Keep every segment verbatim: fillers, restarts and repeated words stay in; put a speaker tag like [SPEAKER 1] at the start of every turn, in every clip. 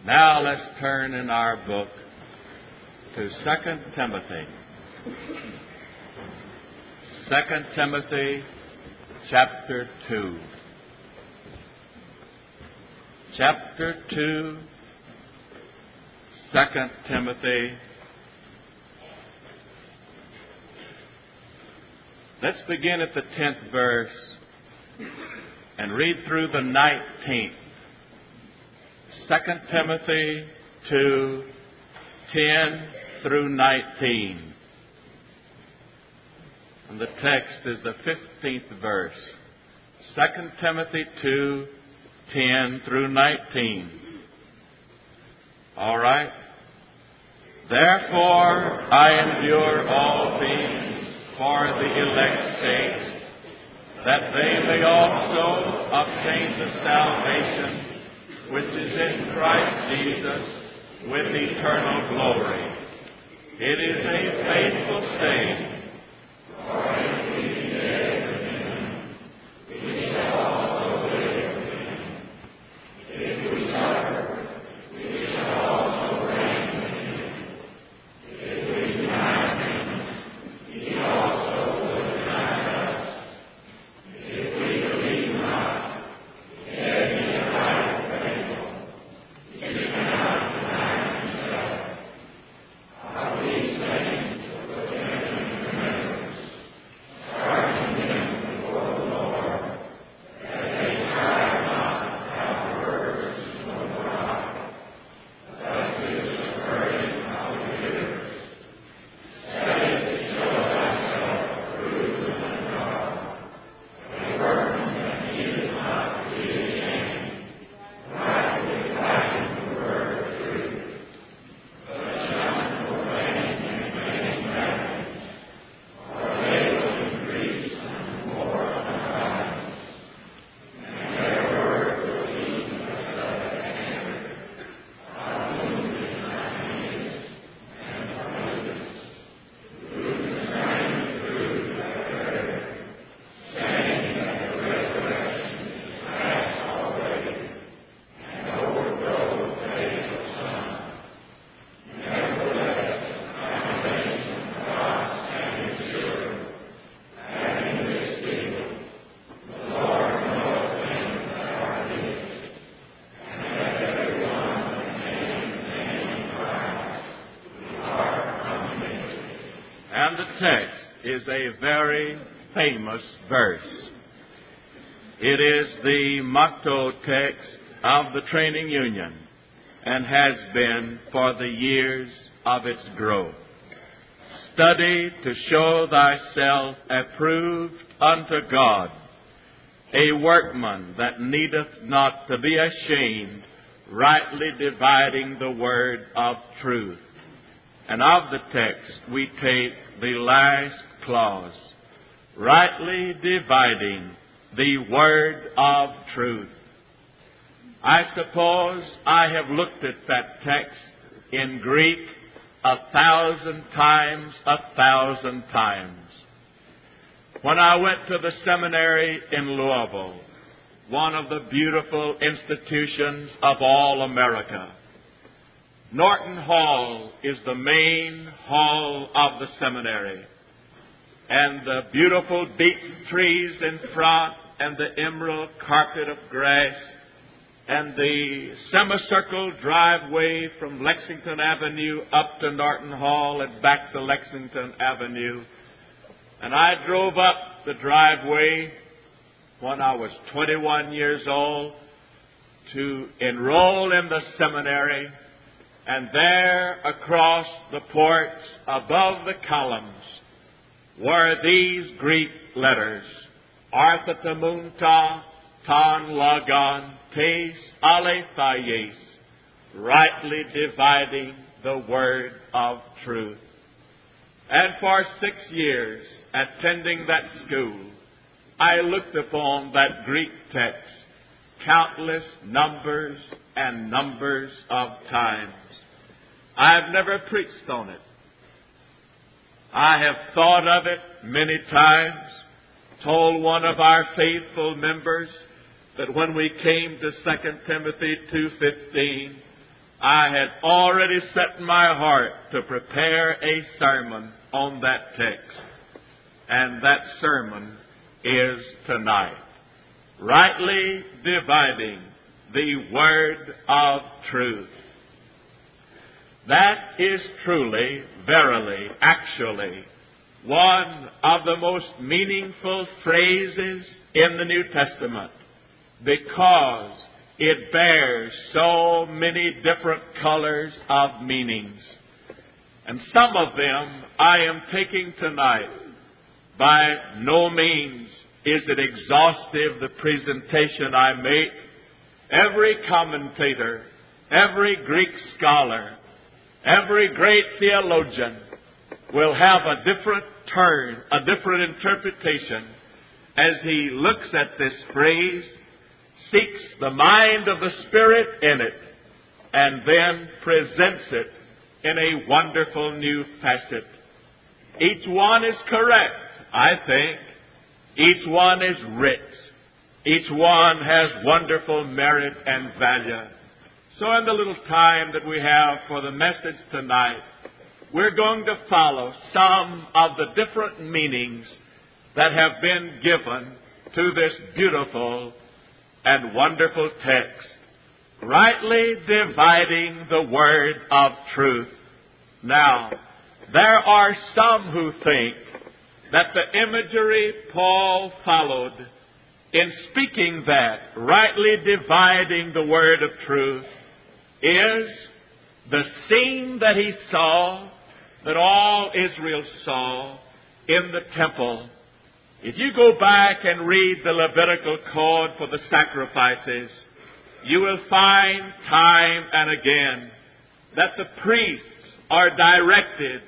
[SPEAKER 1] Now let's turn in our book to Second Timothy. Second Timothy chapter two. Chapter two, Second Timothy. Let's begin at the tenth verse and read through the nineteenth. Second Timothy two, ten through nineteen. And the text is the fifteenth verse. Second Timothy two, ten through nineteen. All right. Therefore I endure all things for the elect's sakes, that they may also obtain the salvation which is in Christ Jesus with eternal glory. It is a faithful saying, for if we be dead with him, we shall also live with him. If we suffer, we shall also reign with him. If we deny him, he also will deny us. If we believe not, yet he abideth faithful. He cannot deny himself. Of these things put them in remembrance, charging them before the Lord, that they strive not after words nor pride, but through the subverting of the hearers. Study to show thyself approved unto God, a workman that needeth not to be ashamed, rightly dividing the word of truth. But shun profane and vain babblings, for they will increase unto more ungodliness, and their word will be as of a canker, of whom is unease and prudence. Prudence reigneth through their prayer, saying that the resurrection is past already, and overthrow the faith of some. Nevertheless, the foundation of God standeth sure, having this seal: the Lord knoweth them that are his, and that every one that nameth the name of Christ depart from iniquity. And the text is a very famous verse. It is the motto text of the Training Union and has been for the years of its growth. Study to show thyself approved unto God, a workman that needeth not to be ashamed, rightly dividing the word of truth. And of the text we take the last clause, rightly dividing the word of truth. I suppose I have looked at that text in Greek a thousand times, a thousand times. When I went to the seminary in Louisville, one of the beautiful institutions of all America, Norton Hall is the main hall of the seminary, and the beautiful beech trees in front and the emerald carpet of grass and the semicircle driveway from Lexington Avenue up to Norton Hall and back to Lexington Avenue. And I drove up the driveway when I was twenty-one years old to enroll in the seminary. And there across the porch, above the columns, were these Greek letters: Arthatamunta ton logon tes aletheis, rightly dividing the word of truth. And for six years, attending that school, I looked upon that Greek text countless numbers and numbers of times. I've never preached on it. I have thought of it many times, told one of our faithful members that when we came to Second Timothy two fifteen, I had already set in my heart to prepare a sermon on that text. And that sermon is tonight. Rightly dividing the word of truth. That is truly, verily, actually, one of the most meaningful phrases in the New Testament, because it bears so many different colors of meanings. And some of them I am taking tonight. By no means is it exhaustive, the presentation I make. Every commentator, every Greek scholar, every great theologian will have a different turn, a different interpretation as he looks at this phrase, seeks the mind of the Spirit in it, and then presents it in a wonderful new facet. Each one is correct, I think. Each one is rich. Each one has wonderful merit and value. So in the little time that we have for the message tonight, we're going to follow some of the different meanings that have been given to this beautiful and wonderful text, rightly dividing the word of truth. Now, there are some who think that the imagery Paul followed in speaking that, rightly dividing the word of truth, is the scene that he saw, that all Israel saw in the temple. If you go back and read the Levitical code for the sacrifices, you will find time and again that the priests are directed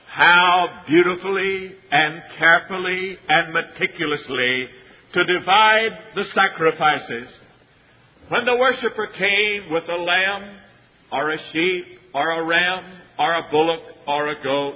[SPEAKER 1] how beautifully and carefully and meticulously to divide the sacrifices. When the worshiper came with a lamb or a sheep or a ram or a bullock or a goat,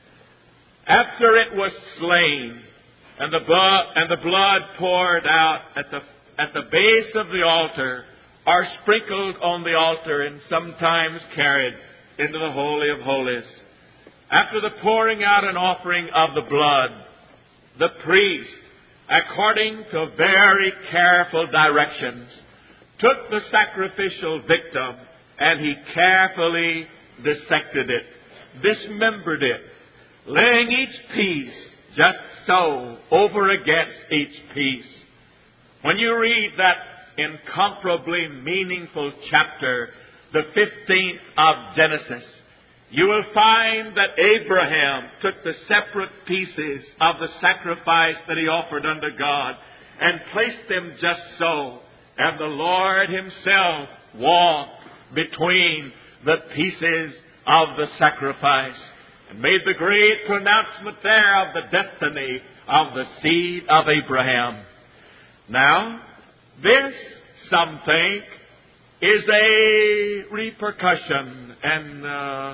[SPEAKER 1] after it was slain and the blood and the blood poured out at the at the base of the altar, or sprinkled on the altar and sometimes carried into the Holy of Holies, after the pouring out and offering of the blood, the priest, according to very careful directions, took the sacrificial victim and he carefully dissected it, dismembered it, laying each piece just so over against each piece. When you read that incomparably meaningful chapter, the fifteenth of Genesis, you will find that Abraham took the separate pieces of the sacrifice that he offered unto God and placed them just so, and the Lord himself walked between the pieces of the sacrifice and made the great pronouncement there of the destiny of the seed of Abraham. Now, this, some think, is a repercussion and uh,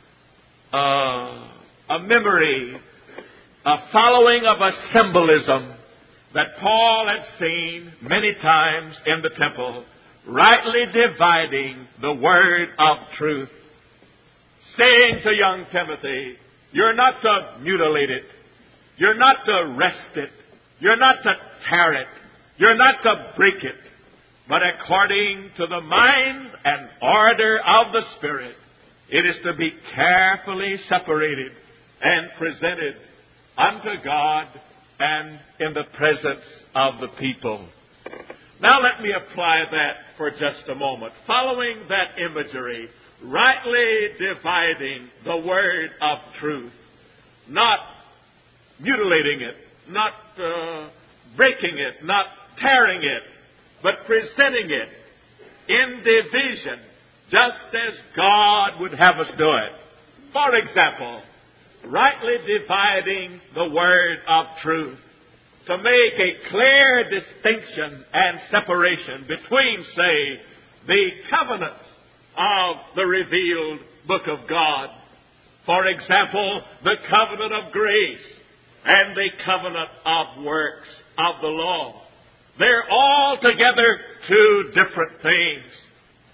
[SPEAKER 1] uh, a memory, a following of a symbolism that Paul had seen many times in the temple, rightly dividing the word of truth, saying to young Timothy, you're not to mutilate it, you're not to wrest it, you're not to tear it, you're not to break it, but according to the mind and order of the Spirit, it is to be carefully separated and presented unto God and in the presence of the people. Now let me apply that for just a moment. Following that imagery, rightly dividing the word of truth, not mutilating it, not uh, breaking it, not tearing it, but presenting it in division, just as God would have us do it. For example, rightly dividing the word of truth, to make a clear distinction and separation between, say, the covenants of the revealed book of God. For example, the covenant of grace and the covenant of works of the law. They're altogether two different things.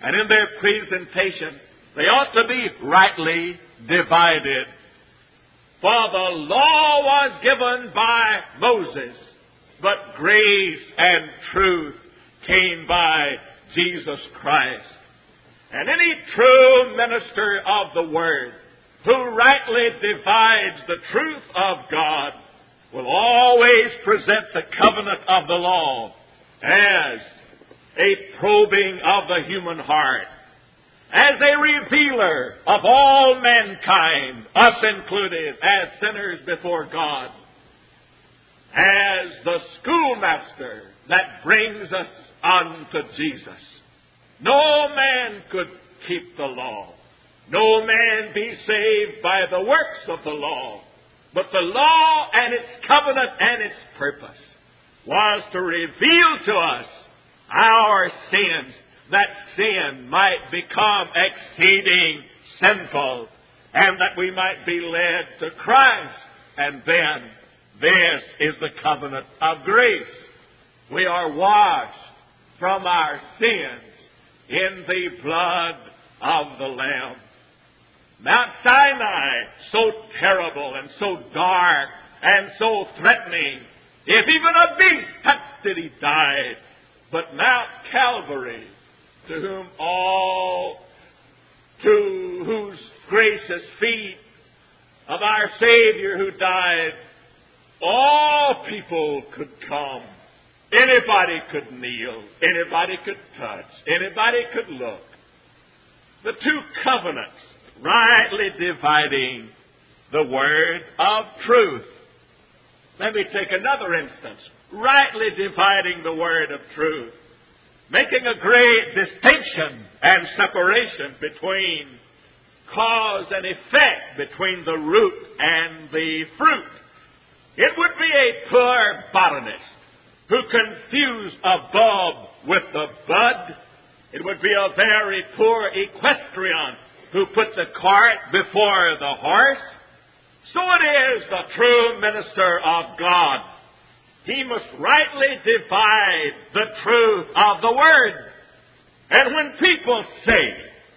[SPEAKER 1] and in their presentation, they ought to be rightly divided. For the law was given by Moses, but grace and truth came by Jesus Christ. And any true minister of the Word who rightly divides the truth of God will always present the covenant of the law as a probing of the human heart, as a revealer of all mankind, us included, as sinners before God, as the schoolmaster that brings us unto Jesus. No man could keep the law. No man be saved by the works of the law. But the law and its covenant and its purpose was to reveal to us our sins, that sin might become exceeding sinful, and that we might be led to Christ. And then, this is the covenant of grace. We are washed from our sins in the blood of the Lamb. Mount Sinai, so terrible and so dark and so threatening, if even a beast touched it, he died. But Mount Calvary, to whom all, to whose gracious feet of our Savior who died, all people could come. Anybody could kneel. Anybody could touch. Anybody could look. The two covenants, rightly dividing the word of truth. Let me take another instance. Rightly dividing the word of truth. Making a great distinction and separation between cause and effect, between the root and the fruit. It would be a poor botanist who confused a bulb with the bud. It would be a very poor equestrian who put the cart before the horse. So it is the true minister of God. He must rightly divide the truth of the Word. And when people say,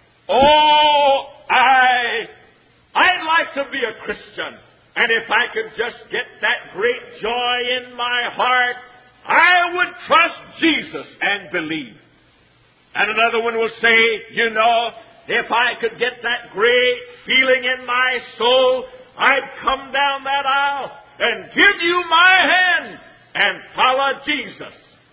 [SPEAKER 1] oh, I, I'd like to be a Christian, and if I could just get that great joy in my heart, I would trust Jesus and believe. And another one will say, you know, if I could get that great feeling in my soul, I'd come down that aisle and give you my hand and follow Jesus.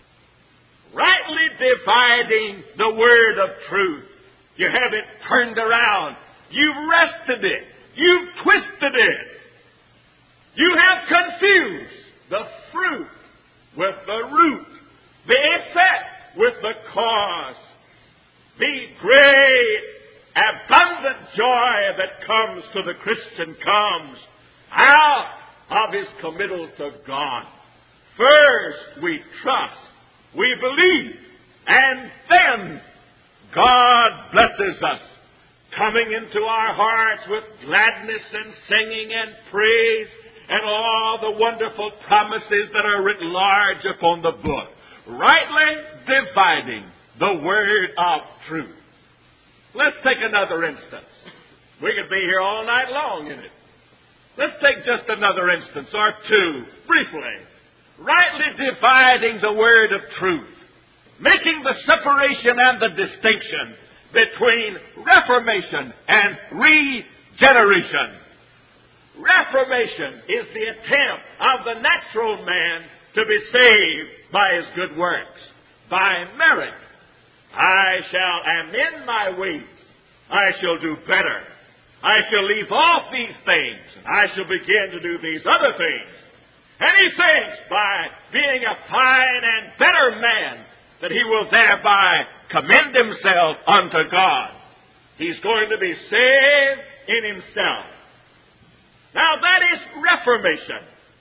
[SPEAKER 1] Rightly dividing the word of truth. You have it turned around. You've wrested it. You've twisted it. You have confused the fruit with the root, the effect with the cause. The great, abundant joy that comes to the Christian comes out of his committal to God. First, we trust, we believe, and then God blesses us, coming into our hearts with gladness and singing and praise and all the wonderful promises that are written large upon the book, rightly dividing the word of truth. Let's take another instance. We could be here all night long in it. Let's take just another instance or two, briefly. Rightly dividing the word of truth, making the separation and the distinction between reformation and regeneration. Reformation is the attempt of the natural man to be saved by his good works, by merit. I shall amend my ways. I shall do better. I shall leave off these things, and I shall begin to do these other things. And he thinks by being a fine and better man that he will thereby commend himself unto God. He's going to be saved in himself. Now that is reformation.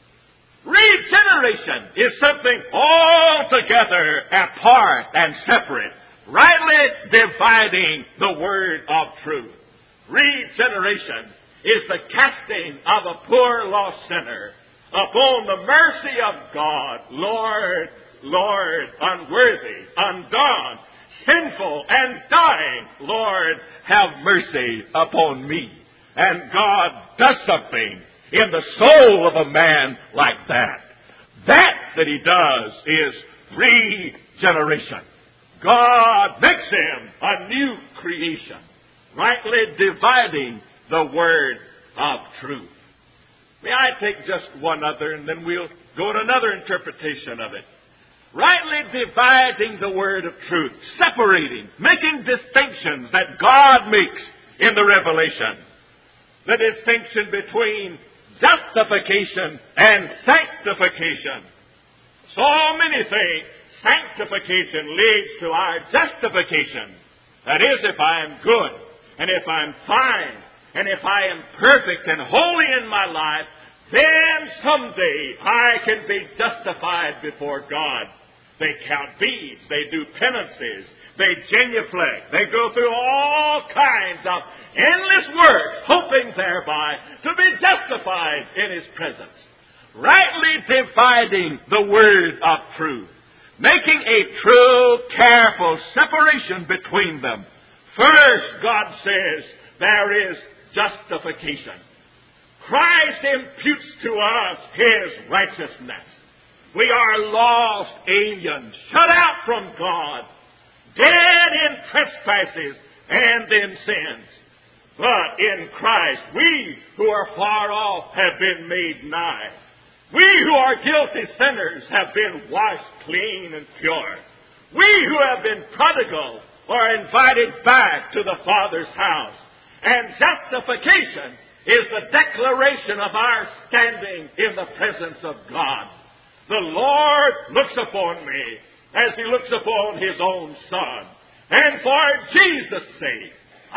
[SPEAKER 1] Regeneration is something altogether apart and separate, rightly dividing the word of truth. Regeneration is the casting of a poor lost sinner upon the mercy of God. Lord, Lord, unworthy, undone,
[SPEAKER 2] sinful and dying. Lord, have mercy upon me. And God does something in the soul of a man like that. That that he does is regeneration. God makes him a new creation, rightly dividing the word of truth. May I take just one other, and then we'll go to another interpretation of it. Rightly dividing the word of truth, separating, making distinctions that God makes in the revelation. The distinction between justification and sanctification. So many things. Sanctification leads to our justification. That is, if I am good, and if I'm fine, and if I am perfect and holy in my life, then someday I can be justified before God. They count beads, they do penances, they genuflect, they go through all kinds of endless works, hoping thereby to be justified in His presence. Rightly dividing the word of truth, making a true, careful separation between them. First, God says, there is justification. Christ imputes to us His righteousness. We are lost aliens, shut out from God, dead in trespasses and in sins. But in Christ, we who are far off have been made nigh. We who are guilty sinners have been washed clean and pure. We who have been prodigal are invited back to the Father's house. And justification is the declaration of our standing in the presence of God. The Lord looks upon me as He looks upon His own Son. And for Jesus' sake,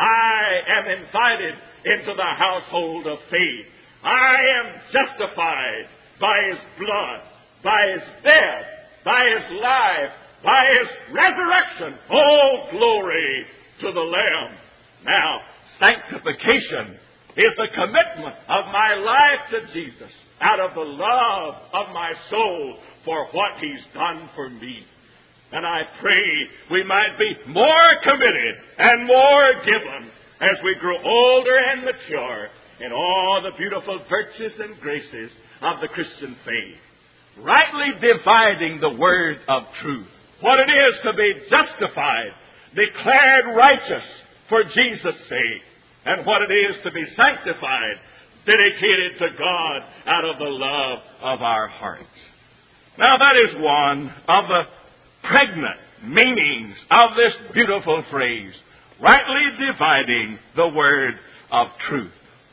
[SPEAKER 2] I am invited into the household of faith. I am justified by His blood, by His death, by His life, by His resurrection. Oh, glory to the Lamb. Now, sanctification is the commitment of my life to Jesus out of the love of my soul for what He's done for me. And I pray we might be more committed and more given as we grow older and mature in all the beautiful virtues and graces of the Christian faith. Rightly dividing the word of truth. What it is to be justified, declared righteous for Jesus' sake. And what it is to be sanctified, dedicated to God out of the love of our hearts. Now that is one of the pregnant meanings of this beautiful phrase, rightly dividing the word of truth.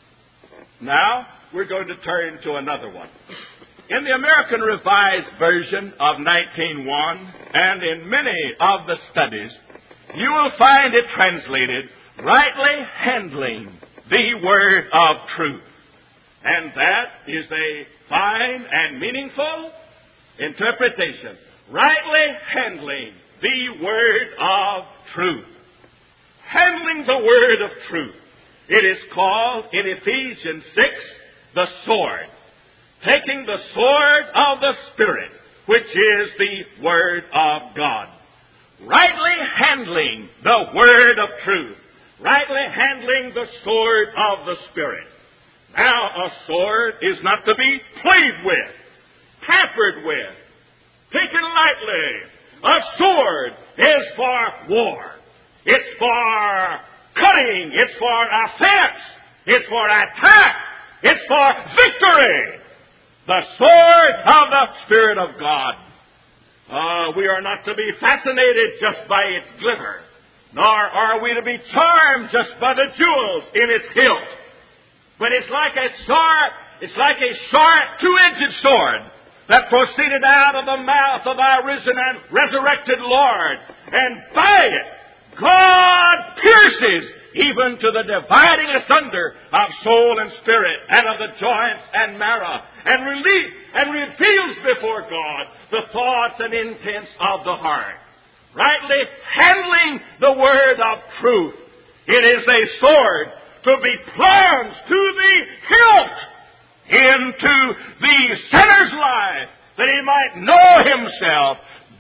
[SPEAKER 2] Now we're going to turn to another one. In the American Revised Version of nineteen oh one and in many of the studies, you will find it translated, rightly handling the word of truth. And that is a fine and meaningful interpretation. Rightly handling the word of truth. Handling the word of truth. It is called in Ephesians six, the sword. Taking the sword of the Spirit, which is the word of God. Rightly handling the word of truth. Rightly handling the sword of the Spirit. Now, a sword is not to be played with, tampered with, taken lightly. A sword is for war. It's for cutting. It's for offense. It's for attack. It's for victory. The sword of the Spirit of God. Uh, we are not to be fascinated just by its glitter, nor are we to be charmed just by the jewels in its hilt. But it's like a sword, it's like a sharp two-edged sword that proceeded out of the mouth of our risen and resurrected Lord. And by it, God pierces even to the dividing asunder of soul and spirit, and of the joints and marrow, and relief, and reveals before God the thoughts and intents of the heart. Rightly handling the word of truth, it is a sword to be plunged to the hilt into the sinner's life, that he might know himself,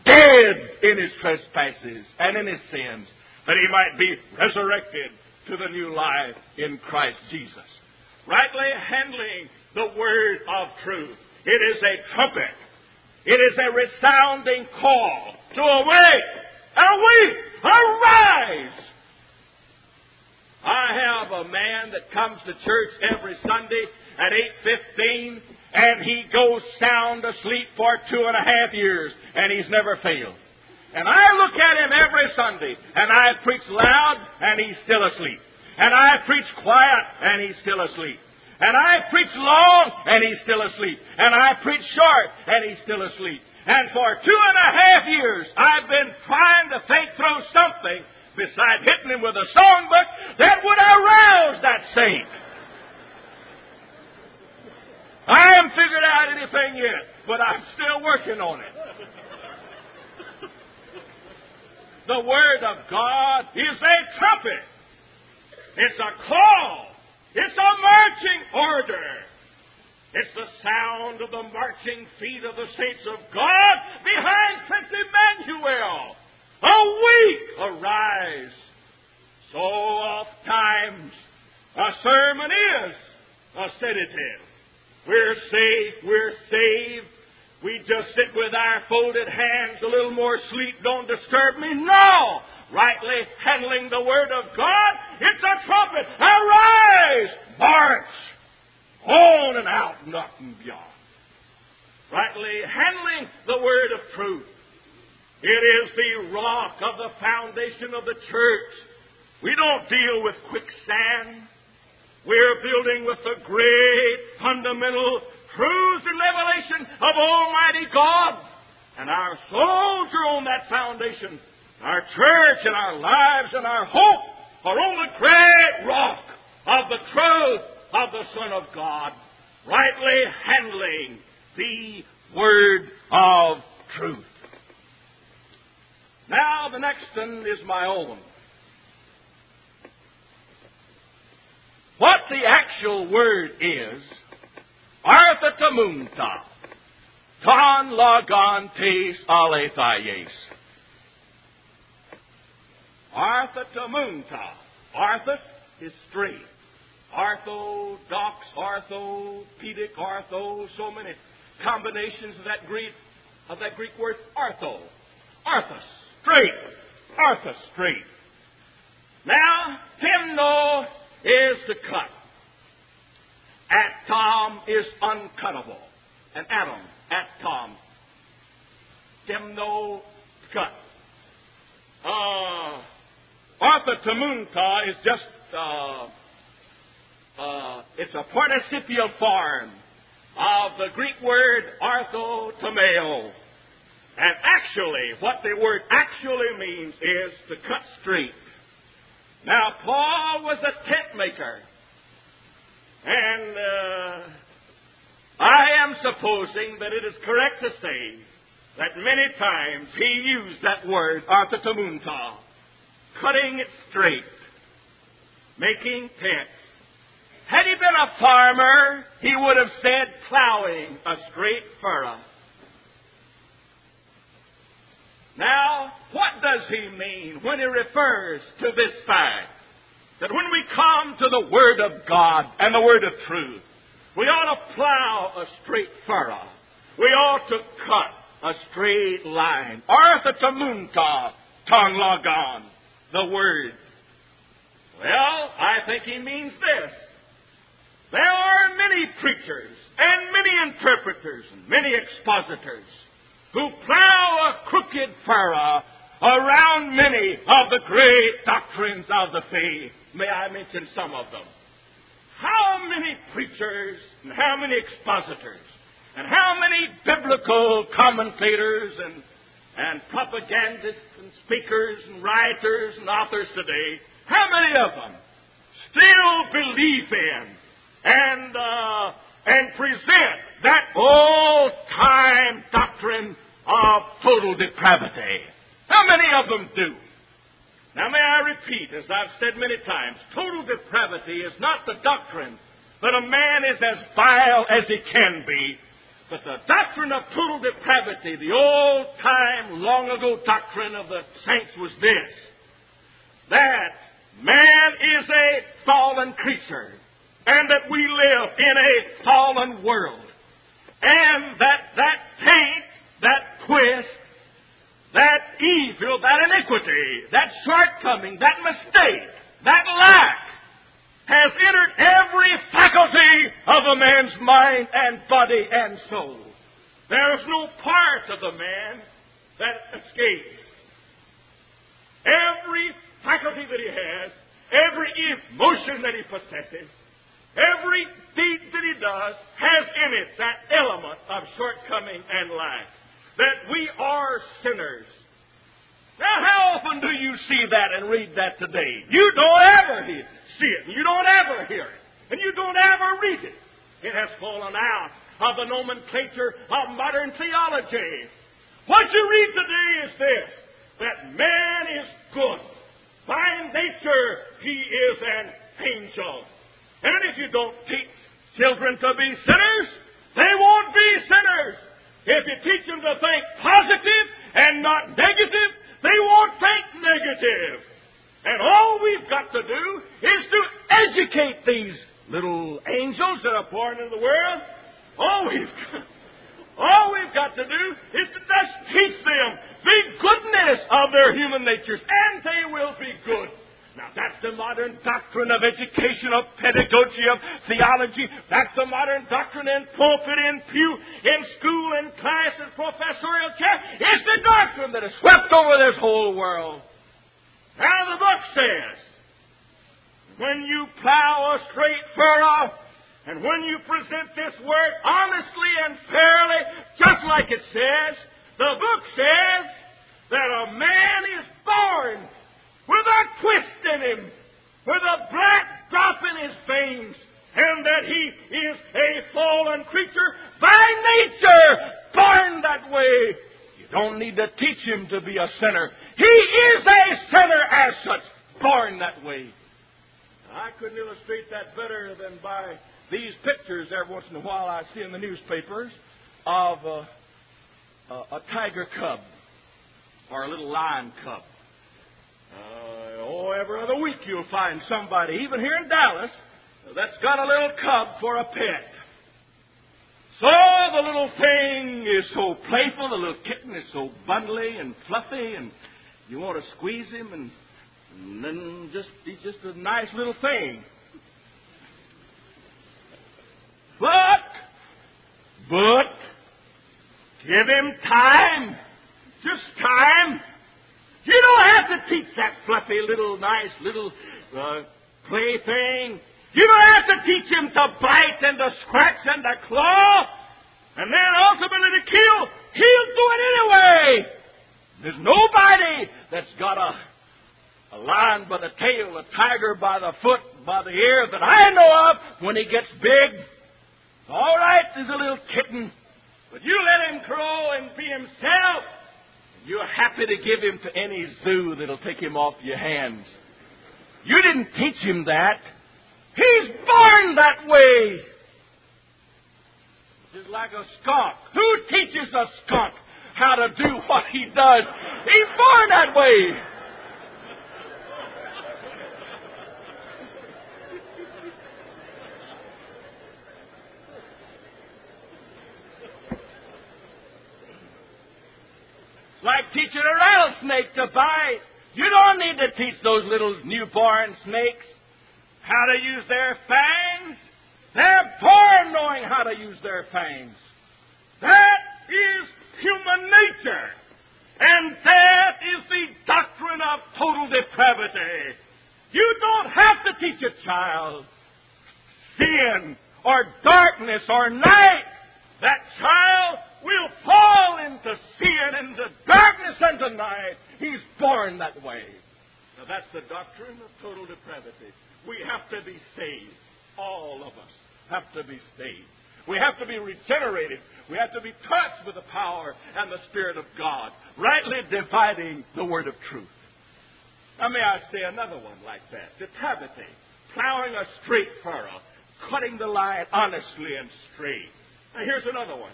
[SPEAKER 2] dead in his trespasses and in his sins, that he might be resurrected to the new life in Christ Jesus. Rightly handling the word of truth. It is a trumpet. It is a resounding call to awake, awake, arise. I have a man that comes to church every Sunday at eight fifteen, and he goes sound asleep for two and a half years, and he's never failed. And I look at him every Sunday, and I preach loud, and he's still asleep. And I preach quiet, and he's still asleep. And I preach long, and he's still asleep. And I preach short, and he's still asleep. And for two and a half years, I've been trying to think through something besides hitting him with a songbook that would arouse that saint. I haven't figured out anything yet, but I'm still working on it. The Word of God is a trumpet. It's a call. It's a marching order. It's the sound of the marching feet of the saints of God behind Prince Emmanuel. Awake, arise. So oft times a sermon is a sedative. We're safe, we're saved. We just sit with our folded hands, a little more sleep, don't disturb me. No! Rightly handling the Word of God, it's a trumpet. Arise! March! On and out, not and beyond. Rightly handling the Word of truth. It is the rock of the foundation of the church. We don't deal with quicksand. We're building with the great fundamental truths and revelation of Almighty God. And our souls are on that foundation. Our church and our lives and our hope are on the great rock of the truth of the Son of God, rightly handling the Word of truth. Now the next one is my own. What the actual word is, Artha Tamunta, Ton Logon Tes Aletheis. Artha Tamunta. Arthas is straight. Orthodox, orthopedic, ortho, so many combinations of that Greek of that Greek word artho. Arthas, straight. Arthas, straight. Now, Timno is to cut. Atom is uncuttable. An atom, atom. Timno, cut. Uh, Artha Tamunta is just, uh, uh, it's a participial form of the Greek word arthotomeo. And actually, what the word actually means is to cut straight. Now, Paul was a tent maker. And uh, I am supposing that it is correct to say that many times he used that word, arthotomunta, cutting it straight, making tents. Had he been a farmer, he would have said plowing a straight furrow. Now, what does he mean when he refers to this fact? That when we come to the Word of God and the Word of truth, we ought to plow a straight furrow. We ought to cut a straight line. Artha Tamunta, Ton Logon, the Word. Well, I think he means this. There are many preachers and many interpreters and many expositors who plow a crooked furrow around many of the great doctrines of the faith. May I mention some of them? How many preachers and how many expositors and how many biblical commentators and, and propagandists and speakers and writers and authors today, how many of them still believe in and uh, and present that old-time doctrine of total depravity? How many of them do? Now, may I repeat, as I've said many times, total depravity is not the doctrine that a man is as vile as he can be, But the doctrine of total depravity, the old-time, long-ago doctrine of the saints was this, that man is a fallen creature, and that we live in a fallen world, and that that taint, that twist, that evil, that iniquity, that shortcoming, that mistake, that lack has entered every faculty of a man's mind and body and soul. There is no part of the man that escapes. Every faculty that he has, every emotion that he possesses, every deed that he does has in it that element of shortcoming and lack. That we are sinners. Now, how often do you see that and read that today? You don't ever hear, see it. You don't ever hear it. And you don't ever read it. It has fallen out of the nomenclature of modern theology. What you read today is this, that man is good. By nature, he is an angel. And if you don't teach children to be sinners, they won't be sinners. If you teach them to think positive and not negative, they won't think negative. And all we've got to do is to educate these little angels that are born in the world. All we've got, all we've got to do is to just teach them the goodness of their human natures, and they will be good. Now, that's the modern doctrine of education, of pedagogy, of theology. That's the modern doctrine in pulpit, in pew, in school, in class, in professorial chair. It's the doctrine that has swept over this whole world. Now, the book says, when you plow a straight furrow, and when you present this word honestly and fairly, just like it says, the book says that a man is born with a twist in him, with a black drop in his veins, and that he is a fallen creature by nature, born that way. You don't need to teach him to be a sinner. He is a sinner as such, born that way. I couldn't illustrate that better than by these pictures every once in a while I see in the newspapers of a, a, a tiger cub or a little lion cub. Uh, oh, every other week you'll find somebody, even here in Dallas, that's got a little cub for a pet. So the little thing is so playful, the little kitten is so bundly and fluffy, and you want to squeeze him, and, and then just he's just a nice little thing. But, but, give him time, just time. You don't have to teach that fluffy little, nice little uh, plaything. You don't have to teach him to bite and to scratch and to claw, and then ultimately to kill. He'll do it anyway. There's nobody that's got a, a lion by the tail, a tiger by the foot, by the ear that I know of when he gets big. All right, there's a little kitten, but you let him grow and be himself. You're happy to give him to any zoo that'll take him off your hands. You didn't teach him that. He's born that way. Just like a skunk. Who teaches a skunk how to do what he does? He's born that way. Like teaching a rattlesnake to bite. You don't need to teach those little newborn snakes how to use their fangs. They're born knowing how to use their fangs. That is human nature. And that is the doctrine of total depravity. You don't have to teach a child sin or darkness or night. That child will fall into sin, into darkness, and into night. He's born that way. Now that's the doctrine of total depravity. We have to be saved. All of us have to be saved. We have to be regenerated. We have to be touched with the power and the Spirit of God, rightly dividing the word of truth. Now may I say another one like that. Depravity. Plowing a straight furrow. Cutting the line honestly and straight. Now here's another one.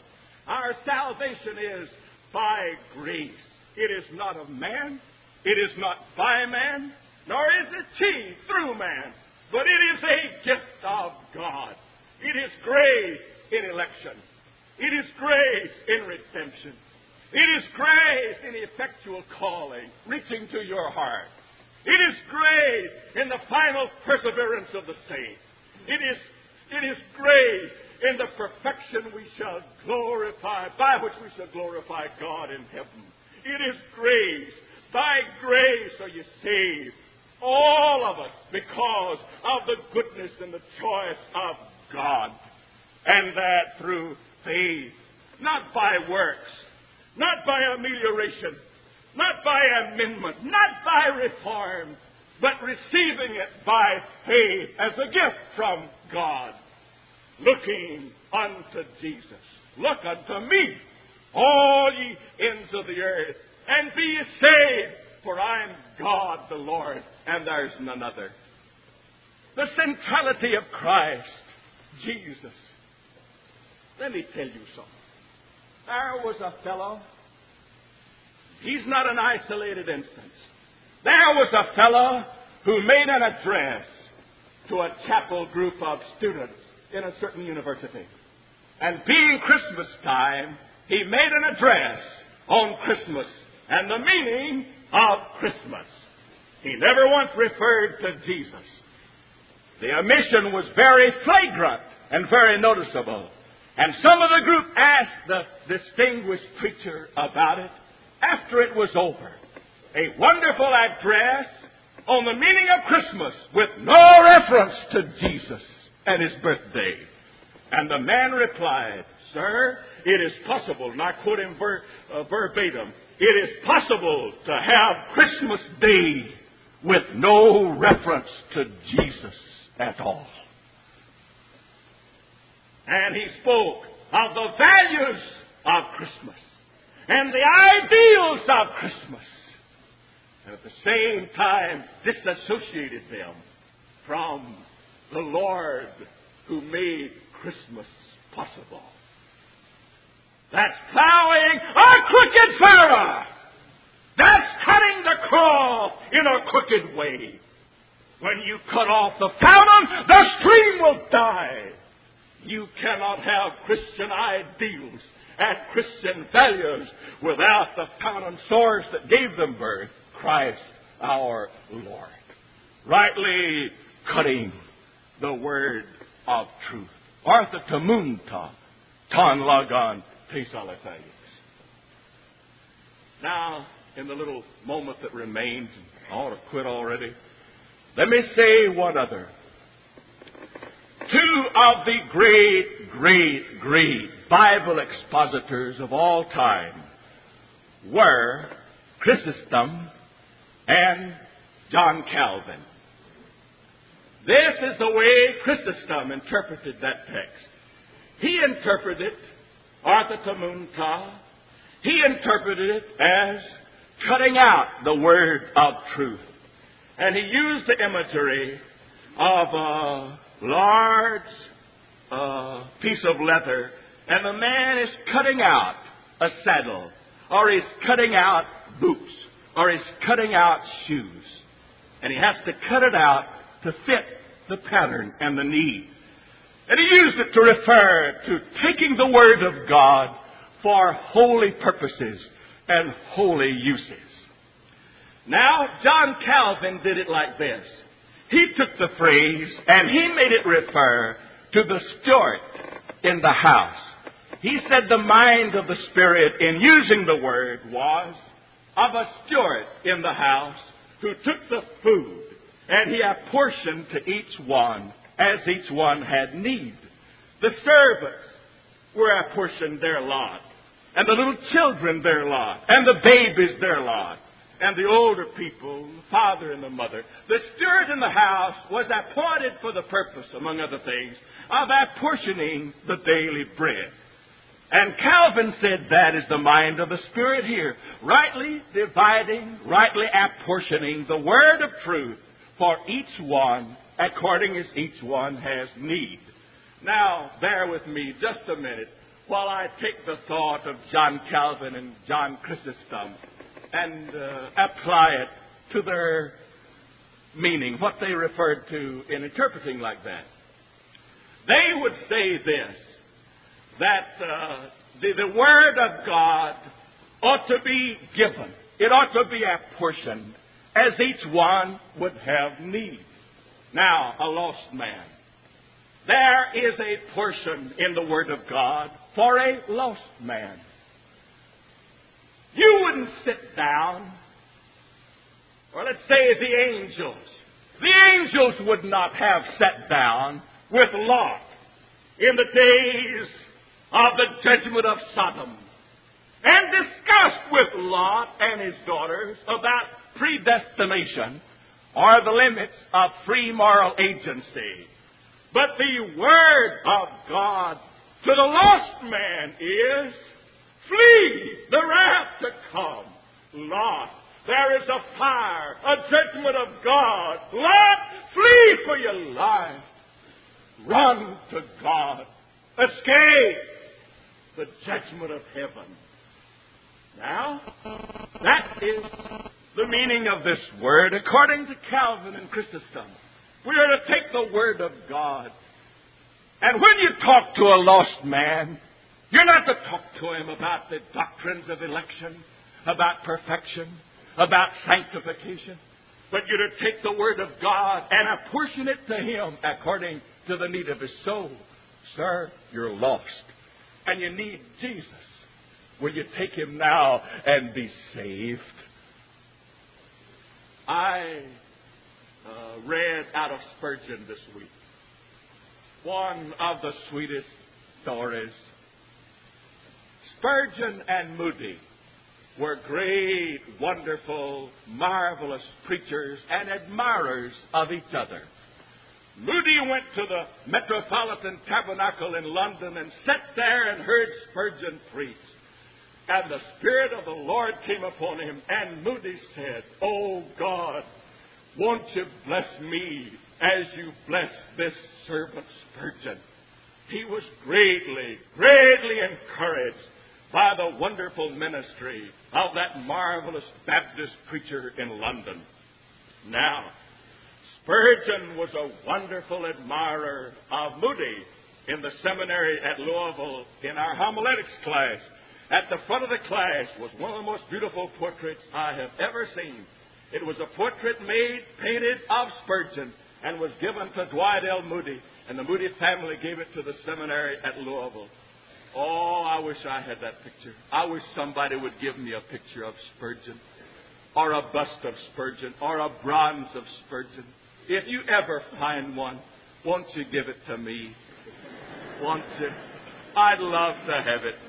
[SPEAKER 2] Our salvation is by grace. It is not of man. It is not by man, nor is it achieved through man. But it is a gift of God. It is grace in election. It is grace in redemption. It is grace in effectual calling, reaching to your heart. It is grace in the final perseverance of the saints. It is, it is grace in the perfection we shall glorify, by which we shall glorify God in heaven. It is grace. By grace are you saved, all of us, because of the goodness and the choice of God. And that through faith, not by works, not by amelioration, not by amendment, not by reform, but receiving it by faith as a gift from God. Looking unto Jesus. Look unto me, all ye ends of the earth, and be ye saved, for I am God the Lord, and there's none other. The centrality of Christ, Jesus. Let me tell you something. There was a fellow, he's not an isolated instance. There was a fellow who made an address to a chapel group of students in a certain university. And being Christmas time, he made an address on Christmas and the meaning of Christmas. He never once referred to Jesus. The omission was very flagrant and very noticeable. And some of the group asked the distinguished preacher about it after it was over. A wonderful address on the meaning of Christmas with no reference to Jesus and his birthday. And the man replied, "Sir, it is possible," and I quote him ver, uh, verbatim, "it is possible to have Christmas Day with no reference to Jesus at all." And he spoke of the values of Christmas and the ideals of Christmas, and at the same time disassociated them from the Lord who made Christmas possible. That's plowing a crooked furrow. That's cutting the cross in a crooked way. When you cut off the fountain, the stream will die. You cannot have Christian ideals and Christian values without the fountain source that gave them birth, Christ our Lord. Rightly cutting the word of truth. Artha tamunta, ton logon tesalathais. Now, in the little moment that remains, I ought to quit already, let me say one other. Two of the great, great, great Bible expositors of all time were Chrysostom and John Calvin. This is the way Chrysostom interpreted that text. He interpreted it, Artha tamunta, he interpreted it as cutting out the word of truth. And he used the imagery of a large uh, piece of leather, and the man is cutting out a saddle, or he's cutting out boots, or he's cutting out shoes. And he has to cut it out to fit the pattern and the need. And he used it to refer to taking the Word of God for holy purposes and holy uses. Now, John Calvin did it like this. He took the phrase and he made it refer to the steward in the house. He said the mind of the Spirit in using the word was of a steward in the house who took the food and he apportioned to each one as each one had need. The servants were apportioned their lot, and the little children their lot, and the babies their lot, and the older people, the father and the mother. The steward in the house was appointed for the purpose, among other things, of apportioning the daily bread. And Calvin said that is the mind of the Spirit here, rightly dividing, rightly apportioning the word of truth for each one according as each one has need. Now, bear with me just a minute. while I take the thought of John Calvin and John Chrysostom and uh, apply it to their meaning, what they referred to in interpreting like that. They would say this, that uh, the, the Word of God ought to be given. It ought to be apportioned as each one would have need. Now, a lost man. There is a portion in the Word of God for a lost man. You wouldn't sit down, or let's say the angels. The angels would not have sat down with Lot in the days of the judgment of Sodom and discussed with Lot and his daughters about predestination or the limits of free moral agency. But the Word of God to the lost man is, flee the wrath to come. Lot, there is a fire, a judgment of God. Lot, flee for your life. Run to God. Escape the judgment of heaven. Now, that is the meaning of this word according to Calvin and Chrysostom. We are to take the Word of God. And when you talk to a lost man, you're not to talk to him about the doctrines of election, about perfection, about sanctification. But you're to take the Word of God and apportion it to him according to the need of his soul. Sir, you're lost. And you need Jesus. Will you take him now and be saved? I uh, read out of Spurgeon this week one of the sweetest stories. Spurgeon and Moody were great, wonderful, marvelous preachers and admirers of each other. Moody went to the Metropolitan Tabernacle in London and sat there and heard Spurgeon preach. And the Spirit of the Lord came upon him, and Moody said, "Oh God, won't you bless me as you bless this servant Spurgeon?" He was greatly, greatly encouraged by the wonderful ministry of that marvelous Baptist preacher in London. Now, Spurgeon was a wonderful admirer of Moody in the seminary at Louisville in our homiletics class. At the front of the class was one of the most beautiful portraits I have ever seen. It was a portrait made, painted of Spurgeon, and was given to Dwight L. Moody, and the Moody family gave it to the seminary at Louisville. Oh, I wish I had that picture. I wish somebody would give me a picture of Spurgeon, or a bust of Spurgeon, or a bronze of Spurgeon. If you ever find one, won't you give it to me? Won't you? I'd love to have it.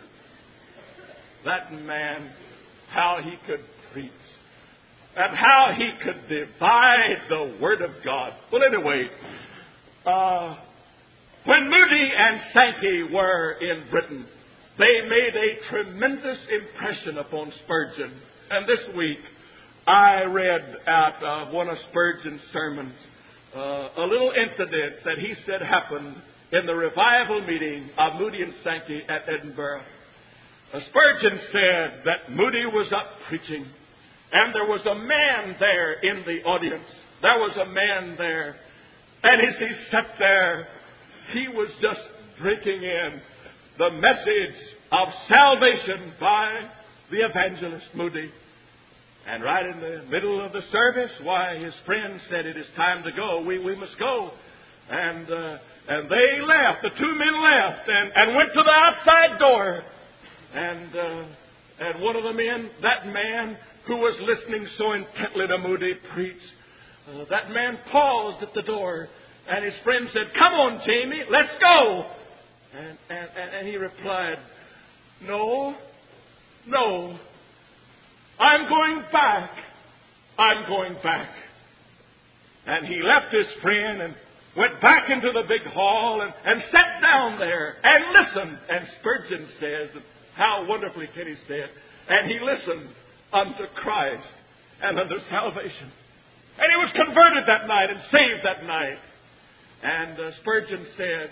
[SPEAKER 2] That man, how he could preach, and how he could divide the Word of God. Well, anyway, uh, when Moody and Sankey were in Britain, they made a tremendous impression upon Spurgeon. And this week, I read out of one of Spurgeon's sermons uh, a little incident that he said happened in the revival meeting of Moody and Sankey at Edinburgh. Uh, Spurgeon said that Moody was up preaching, and there was a man there in the audience. There was a man there, and as he sat there, he was just drinking in the message of salvation by the evangelist Moody. And right in the middle of the service, why, his friend said, "It is time to go. We we must go." And uh, and they left. The two men left and, and went to the outside door. And uh, and one of the men, that man who was listening so intently to Moody preach, uh, that man paused at the door, and his friend said, "Come on, Jamie, let's go." And and, and he replied, "No, no, I'm going back. I'm going back." And he left his friend and went back into the big hall and, and sat down there and listened. And Spurgeon says, how wonderfully can he say it? And he listened unto Christ and unto salvation. And he was converted that night and saved that night. And uh, Spurgeon said,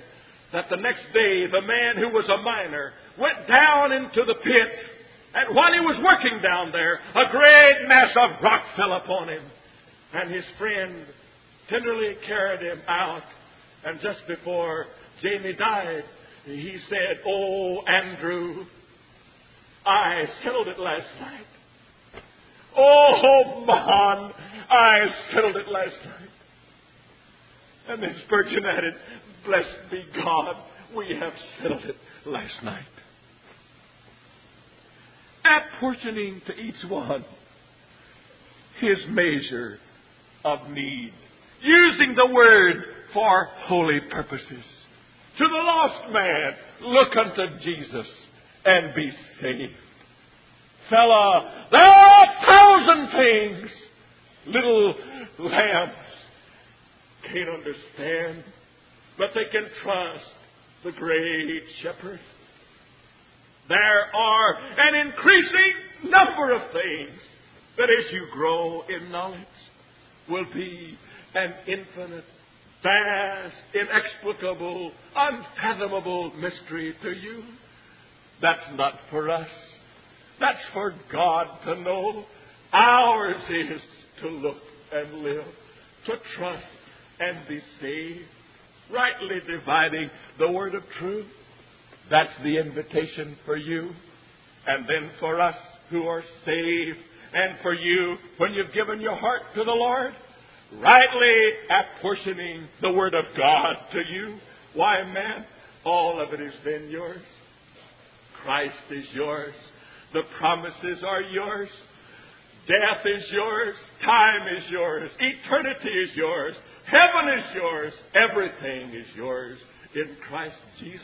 [SPEAKER 2] that the next day the man who was a miner went down into the pit, and while he was working down there, a great mass of rock fell upon him, and his friend tenderly carried him out. And just before Jamie died, he said, "Oh, Andrew, I settled it last night. Oh, Mon, I settled it last night." And then Spurgeon added, "Blessed be God, we have settled it last night." Apportioning to each one his measure of need. Using the word for holy purposes. To the lost man, look unto Jesus and be saved. Fella, there are a thousand things little lambs can't understand, but they can trust the great shepherd. There are an increasing number of things that as you grow in knowledge will be an infinite, vast, inexplicable, unfathomable mystery to you. That's not for us. That's for God to know. Ours is to look and live, to trust and be saved, rightly dividing the word of truth. That's the invitation for you. And then for us who are saved, and for you when you've given your heart to the Lord, rightly apportioning the word of God to you. Why, man, all of it is then yours. Christ is yours. The promises are yours. Death is yours. Time is yours. Eternity is yours. Heaven is yours. Everything is yours in Christ Jesus.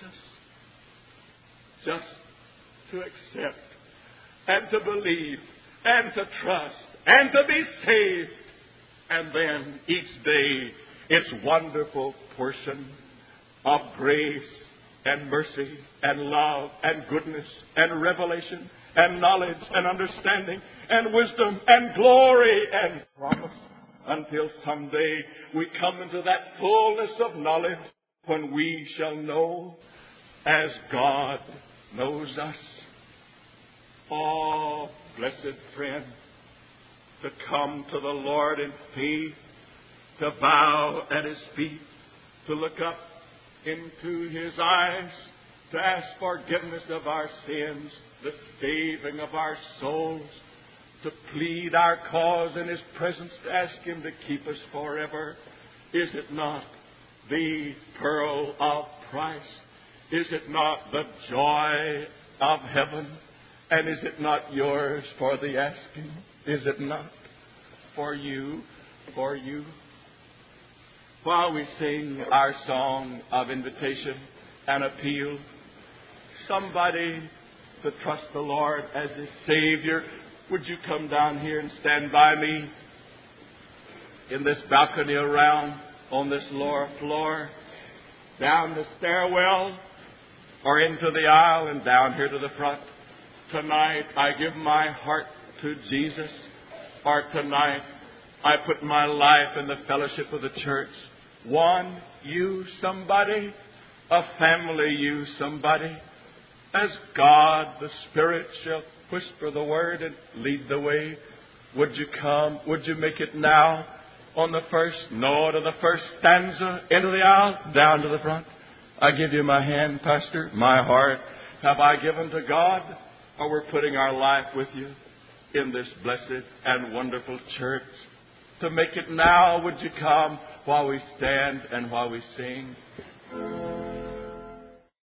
[SPEAKER 2] Just to accept and to believe and to trust and to be saved. And then each day its wonderful portion of grace and mercy and love and goodness and revelation and knowledge and understanding and wisdom and glory and promise, until someday we come into that fullness of knowledge when we shall know as God knows us. Oh, blessed friend, to come to the Lord in faith, to bow at His feet, to look up into His eyes, to ask forgiveness of our sins, the saving of our souls, to plead our cause in His presence, to ask Him to keep us forever. Is it not the pearl of price? Is it not the joy of heaven? And is it not yours for the asking? Is it not for you, for you? While we sing our song of invitation and appeal, somebody to trust the Lord as His Savior, would you come down here and stand by me in this balcony around, on this lower floor, down the stairwell, or into the aisle and down here to the front? Tonight I give my heart to Jesus, or tonight I put my life in the fellowship of the church. One, you somebody, a family, you somebody. As God, the Spirit, shall whisper the word and lead the way, would you come? Would you make it now? On the first note of the first stanza, into the aisle, down to the front. I give you my hand, Pastor, my heart. Have I given to God? Or we're putting our life with you in this blessed and wonderful church. To make it now, would you come while we stand and while we sing?